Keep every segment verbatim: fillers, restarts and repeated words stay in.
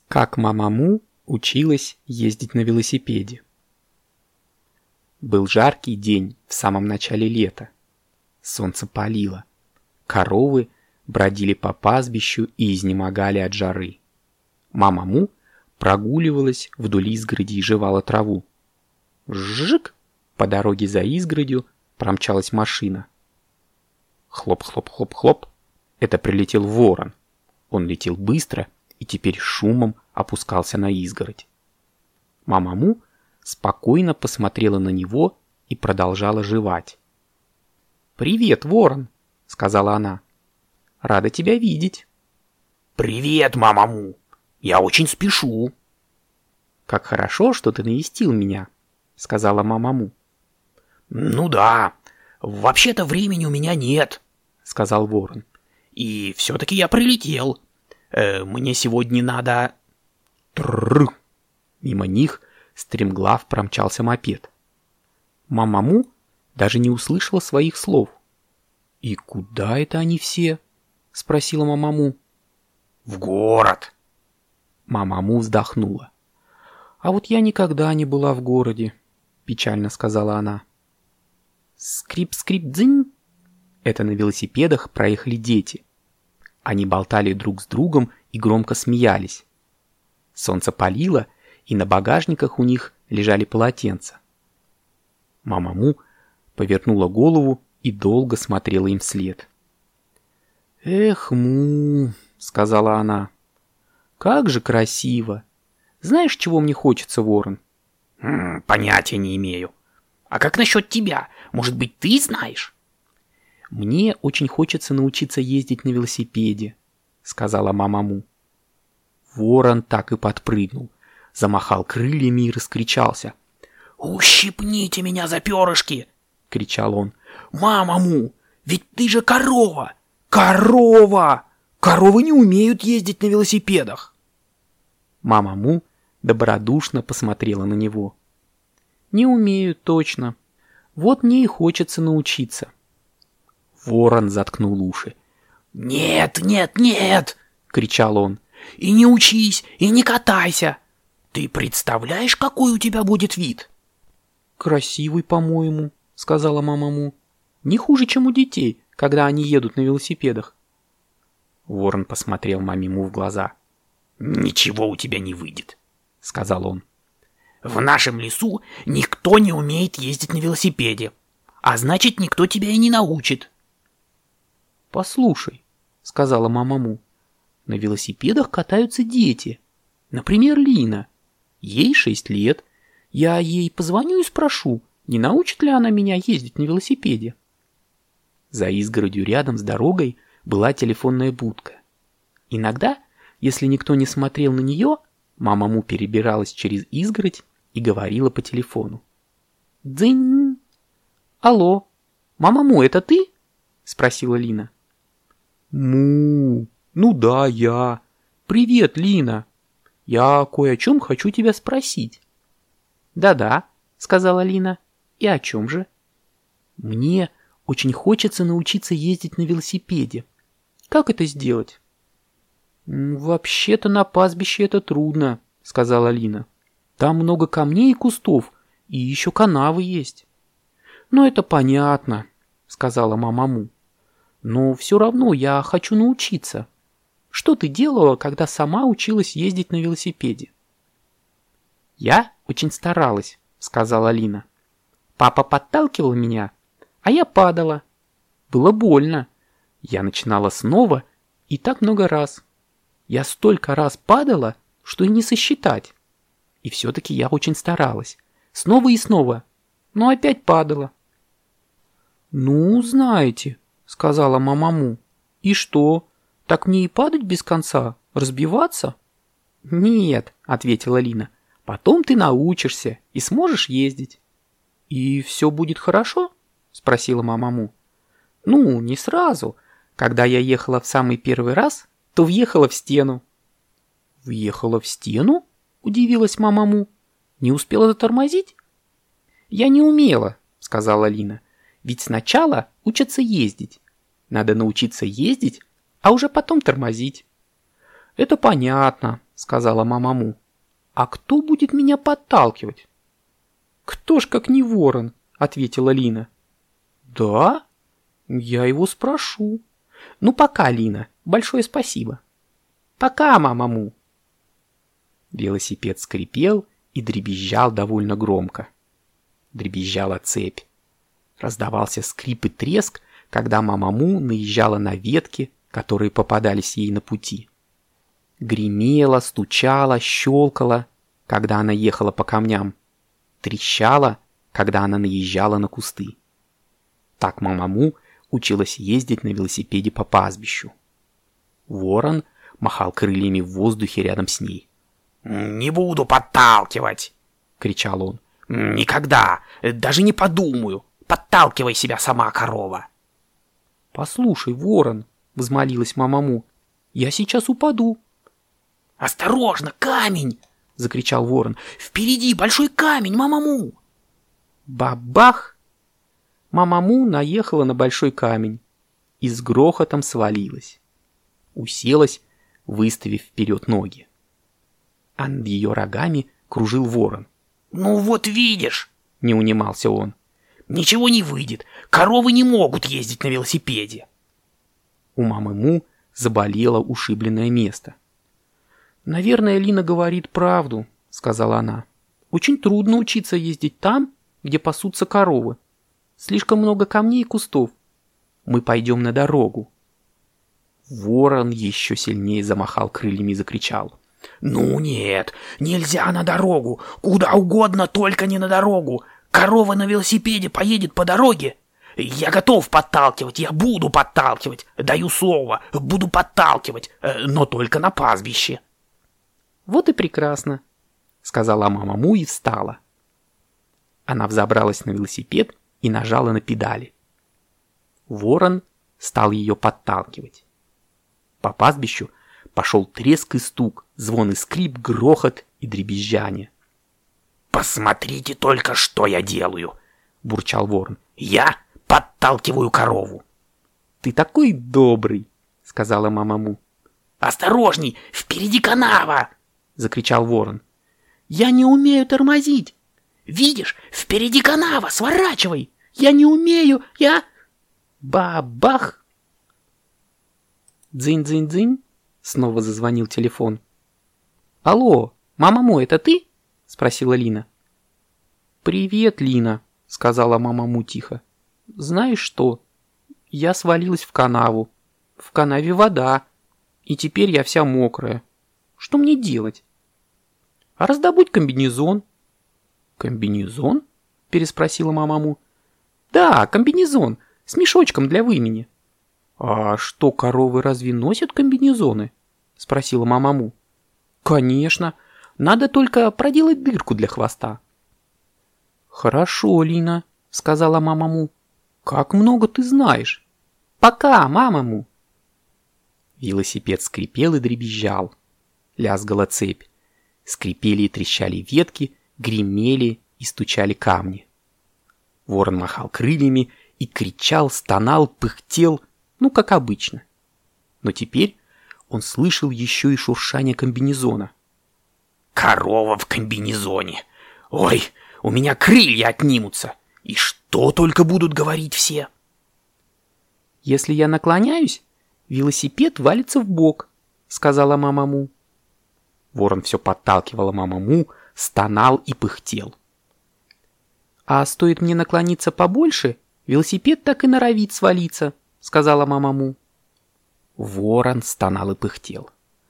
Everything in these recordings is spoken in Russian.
Как мама Му училась ездить на велосипеде. Был жаркий день в самом начале лета. Солнце палило. Коровы бродили по пастбищу и изнемогали от жары. Мама Му прогуливалась вдоль изгороди и жевала траву. Жжик! По дороге за изгородью промчалась машина. Хлоп-хлоп-хлоп-хлоп. Это прилетел ворон. Он летел быстро и теперь шумом опускался на изгородь. Мама Му спокойно посмотрела на него и продолжала жевать. «Привет, ворон!» — сказала она. «Рада тебя видеть». «Привет, мама Му! Я очень спешу!» «Как хорошо, что ты навестил меня», — сказала мама Му. «Ну да, вообще-то времени у меня нет», — сказал ворон. «И все-таки я прилетел. Э, мне сегодня надо...» Трррр! Мимо них стремглав промчался мопед. Мама Му даже не услышала своих слов. «И куда это они все?» — спросила мама Му. «В город!» Мама Му вздохнула. «А вот я никогда не была в городе», — печально сказала она. Скрип-скрип-дзынь! Это на велосипедах проехали дети. Они болтали друг с другом и громко смеялись. Солнце палило, и на багажниках у них лежали полотенца. Мама Му повернула голову и долго смотрела им вслед. «Эх, Му!» — сказала она. «Как же красиво! Знаешь, чего мне хочется, ворон?» М, «Понятия не имею. А как насчет тебя? Может быть, ты знаешь?» «Мне очень хочется научиться ездить на велосипеде», — сказала мама Му. Ворон так и подпрыгнул, замахал крыльями и раскричался. «Ущипните меня за перышки!» — кричал он. «Мама Му, ведь ты же корова! Корова! Коровы не умеют ездить на велосипедах!» Мама Му добродушно посмотрела на него. «Не умею точно. Вот мне и хочется научиться». Ворон заткнул уши. «Нет, нет, нет!» — кричал он. «И не учись, и не катайся! Ты представляешь, какой у тебя будет вид?» «Красивый, по-моему», — сказала мама Му. «Не хуже, чем у детей, когда они едут на велосипедах». Ворон посмотрел маме Му в глаза. «Ничего у тебя не выйдет», — сказал он. «В нашем лесу никто не умеет ездить на велосипеде, а значит, никто тебя и не научит». «Послушай», — сказала мама Му, — «на велосипедах катаются дети. Например, Лина. Ей шесть лет. Я ей позвоню и спрошу, не научит ли она меня ездить на велосипеде». За изгородью рядом с дорогой была телефонная будка. Иногда, если никто не смотрел на нее, мама Му перебиралась через изгородь и говорила по телефону. «Дзынь! Алло, мама Му, это ты?» — спросила Лина. «Му, ну да, я. Привет, Лина. Я кое о чем хочу тебя спросить». «Да-да», — сказала Лина. «И о чем же?» «Мне очень хочется научиться ездить на велосипеде. Как это сделать?» «Вообще-то на пастбище это трудно», — сказала Лина. «Там много камней и кустов, и еще канавы есть». «Ну это понятно», — сказала мама Му. «Но все равно я хочу научиться. Что ты делала, когда сама училась ездить на велосипеде?» «Я очень старалась», — сказала Лина. «Папа подталкивал меня, а я падала. Было больно. Я начинала снова и так много раз. Я столько раз падала, что и не сосчитать. И все-таки я очень старалась. Снова и снова. Но опять падала». «Ну, знаете», — сказала мама Му. «И что, так мне и падать без конца? Разбиваться?» «Нет», — ответила Лина. «Потом ты научишься и сможешь ездить». «И все будет хорошо?» — спросила мама Му. «Ну, не сразу. Когда я ехала в самый первый раз, то въехала в стену». «Въехала в стену?» — удивилась мама Му. «Не успела затормозить?» «Я не умела», — сказала Лина. «Ведь сначала учатся ездить. Надо научиться ездить, а уже потом тормозить». «Это понятно», — сказала мама Му. «А кто будет меня подталкивать?» «Кто ж, как не ворон», — ответила Лина. «Да? Я его спрошу». «Ну, пока, Лина. Большое спасибо». «Пока, мама Му». Велосипед скрипел и дребезжал довольно громко. Дребезжала цепь. Раздавался скрип и треск, когда мама Му наезжала на ветки, которые попадались ей на пути. Гремела, стучала, щелкала, когда она ехала по камням. Трещала, когда она наезжала на кусты. Так мама Му училась ездить на велосипеде по пастбищу. Ворон махал крыльями в воздухе рядом с ней. «Не буду подталкивать!» — кричал он. «Никогда! Даже не подумаю! Подталкивай себя сама, корова!» «Послушай, ворон!» — взмолилась мама Му. «Я сейчас упаду!» «Осторожно, камень!» — закричал ворон. «Впереди большой камень, мама Му!» Бабах! Мама Му наехала на большой камень и с грохотом свалилась. Уселась, выставив вперед ноги. А над ее рогами кружил ворон. «Ну вот видишь!» — не унимался он. «Ничего не выйдет. Коровы не могут ездить на велосипеде». У мамы Му заболело ушибленное место. «Наверное, Лина говорит правду», — сказала она. «Очень трудно учиться ездить там, где пасутся коровы. Слишком много камней и кустов. Мы пойдем на дорогу». Ворон еще сильнее замахал крыльями и закричал. «Ну нет, нельзя на дорогу. Куда угодно, только не на дорогу. Корова на велосипеде поедет по дороге. Я готов подталкивать, я буду подталкивать. Даю слово, буду подталкивать, но только на пастбище». «Вот и прекрасно», — сказала мама Му и встала. Она взобралась на велосипед и нажала на педали. Ворон стал ее подталкивать. По пастбищу пошел треск и стук, звон и скрип, грохот и дребезжание. «Посмотрите только, что я делаю!» — бурчал ворон. «Я подталкиваю корову!» «Ты такой добрый!» — сказала мама Му. «Осторожней! Впереди канава!» — закричал ворон. «Я не умею тормозить!» «Видишь, впереди канава! Сворачивай!» «Я не умею! Я...» Бабах! Дзынь-дзынь-дзынь! Снова зазвонил телефон. «Алло, мама Му, это ты?» — спросила Лина. «Привет, Лина», — сказала мама Му тихо. «Знаешь что? Я свалилась в канаву. В канаве вода. И теперь я вся мокрая. Что мне делать?» «А раздобудь комбинезон». «Комбинезон?» — переспросила мама Му. «Да, комбинезон, с мешочком для вымени». «А что, коровы разве носят комбинезоны?» — спросила мама Му. «Конечно, надо только проделать дырку для хвоста». «Хорошо, Лина», — сказала мама Му. «Как много ты знаешь». «Пока, мама Му». Велосипед скрипел и дребезжал. Лязгала цепь. Скрипели и трещали ветки, гремели и стучали камни. Ворон махал крыльями и кричал, стонал, пыхтел, ну, как обычно. Но теперь он слышал еще и шуршание комбинезона. «Корова в комбинезоне! Ой, у меня крылья отнимутся! И что только будут говорить все!» «Если я наклоняюсь, велосипед валится в бок», — сказала мама Му. Ворон все подталкивала мама Му, стонал и пыхтел. «А стоит мне наклониться побольше, велосипед так и норовит свалиться», — сказала мама Му. Ворон стонал и пыхтел.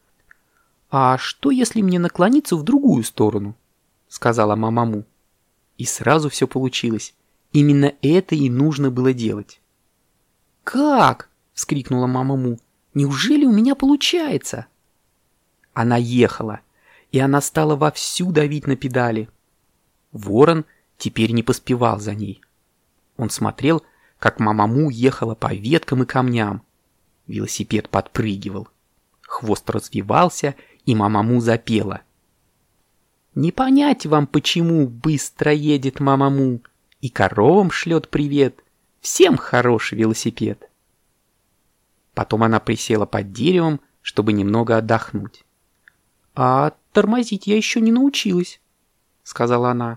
«А что, если мне наклониться в другую сторону?» — сказала мама Му. И сразу все получилось. Именно это и нужно было делать. «Как?» — вскрикнула мама Му. «Неужели у меня получается?» Она ехала, и она стала вовсю давить на педали. Ворон теперь не поспевал за ней. Он смотрел, как мама Му ехала по веткам и камням. Велосипед подпрыгивал. Хвост развивался, и мама Му запела. «Не понять вам, почему быстро едет мама Му, и коровам шлет привет. Всем хороший велосипед». Потом она присела под деревом, чтобы немного отдохнуть. «А тормозить я еще не научилась», — сказала она.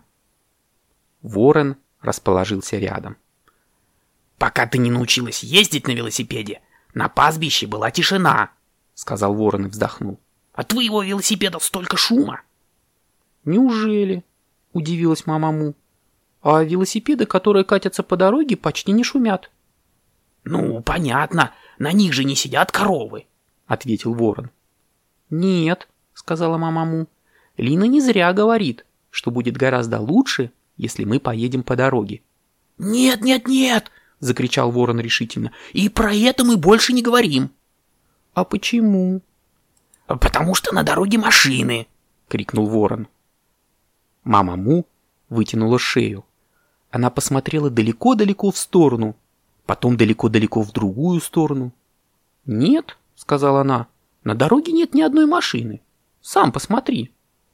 Ворон расположился рядом. «Пока ты не научилась ездить на велосипеде, на пастбище была тишина», — сказал ворон и вздохнул. «От твоего велосипеда столько шума». «Неужели?» — удивилась мама Му. «А велосипеды, которые катятся по дороге, почти не шумят». «Ну, понятно, на них же не сидят коровы», — ответил ворон. «Нет», — сказала мама Му. «Лина не зря говорит, что будет гораздо лучше, если мы поедем по дороге». «Нет, нет, нет!» — закричал ворон решительно. «И про это мы больше не говорим». «А почему?» «Потому что на дороге машины!» — крикнул ворон. Мама Му вытянула шею. Она посмотрела далеко-далеко в сторону, потом далеко-далеко в другую сторону. «Нет», — сказала она, — «на дороге нет ни одной машины. Сам посмотри».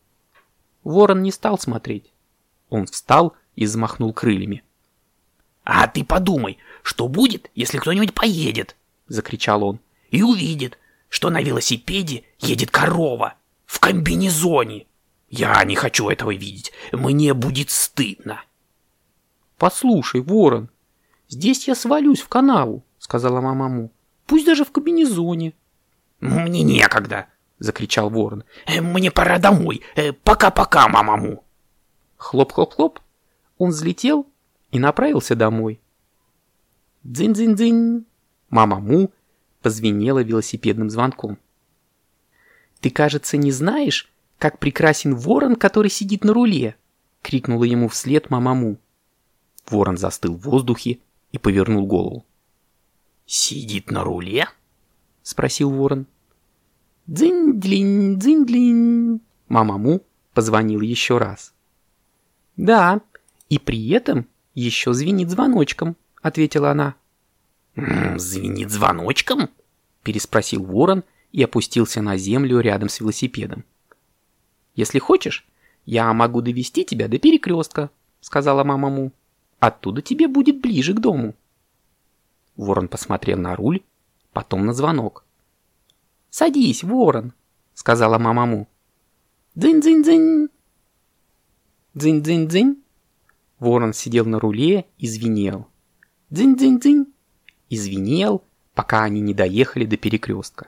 Ворон не стал смотреть. Он встал и взмахнул крыльями. «А ты подумай, что будет, если кто-нибудь поедет?» — закричал он. «И увидит, что на велосипеде едет корова в комбинезоне. Я не хочу этого видеть, мне будет стыдно». «Послушай, ворон, здесь я свалюсь в канаву», — сказала мама Му. «Пусть даже в комбинезоне». «Мне некогда», — закричал ворон. «Мне пора домой. Пока-пока, мама Му». Хлоп-хлоп-хлоп, он взлетел и направился домой. Дзынь-дзынь-дзынь, мама Му позвенела велосипедным звонком. «Ты, кажется, не знаешь, как прекрасен ворон, который сидит на руле!» — крикнула ему вслед мама Му. Ворон застыл в воздухе и повернул голову. «Сидит на руле?» — спросил ворон. «Дзынь-длинь, дзынь-длинь!» Мама Му позвонил еще раз. «Да, и при этом еще звенит звоночком», — ответила она. «Звенит звоночком?» — переспросил ворон и опустился на землю рядом с велосипедом. «Если хочешь, я могу довести тебя до перекрестка», — сказала мама Му. «Оттуда тебе будет ближе к дому». Ворон посмотрел на руль, потом на звонок. «Садись, ворон», — сказала мама Му. «Дзынь-дзынь-дзынь». «Дзынь-дзынь-дзынь». Ворон сидел на руле и звенел. «Дзынь-дзынь-дзынь». И звенел, пока они не доехали до перекрестка.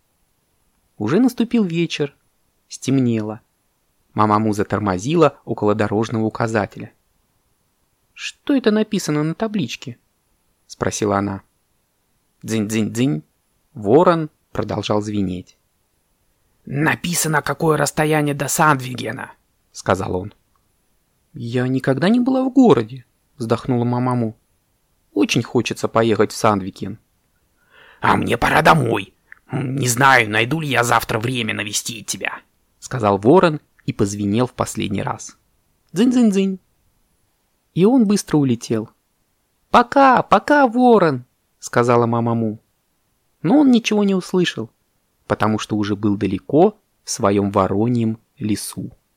Уже наступил вечер. Стемнело. Мама Му затормозила около дорожного указателя. «Что это написано на табличке?» — спросила она. Дзынь-дзынь-дзынь. Ворон продолжал звенеть. «Написано, какое расстояние до Сандвигена», — сказал он. «Я никогда не была в городе», — вздохнула мама Му. «Очень хочется поехать в Сандвикен». «А мне пора домой. Не знаю, найду ли я завтра время навестить тебя», — сказал ворон и позвенел в последний раз. Дзынь-дзынь-дзынь. И он быстро улетел. «Пока, пока, ворон!» — сказала мама Му. Но он ничего не услышал, потому что уже был далеко в своем вороньем лесу.